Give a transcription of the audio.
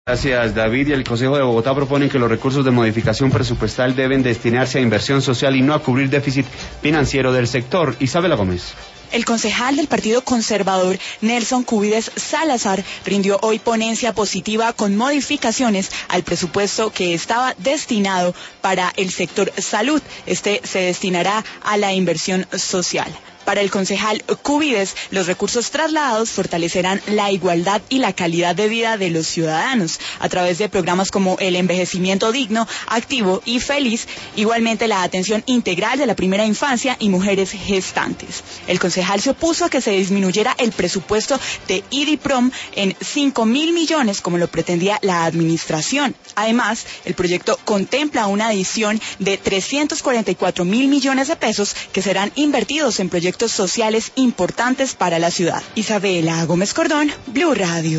Gracias, David. Y el Consejo de Bogotá proponen que los recursos de modificación presupuestal deben destinarse a inversión social y no a cubrir déficit financiero del sector. Isabela Gómez. El concejal del Partido Conservador, Nelson Cubides Salazar, rindió hoy ponencia positiva con modificaciones al presupuesto que estaba destinado para el sector salud. Este se destinará a la inversión social. Para el concejal Cubides, los recursos trasladados fortalecerán la igualdad y la calidad de vida de los ciudadanos a través de programas como el envejecimiento digno, activo y feliz, igualmente la atención integral de la primera infancia y mujeres gestantes. El concejal se opuso a que se disminuyera el presupuesto de IDIPROM en 5.000 millones como lo pretendía la administración. Además, el proyecto contempla una adición de 344.000 millones de pesos que serán invertidos en proyectos sociales importantes para la ciudad. Isabela Gómez Cordón, Blue Radio.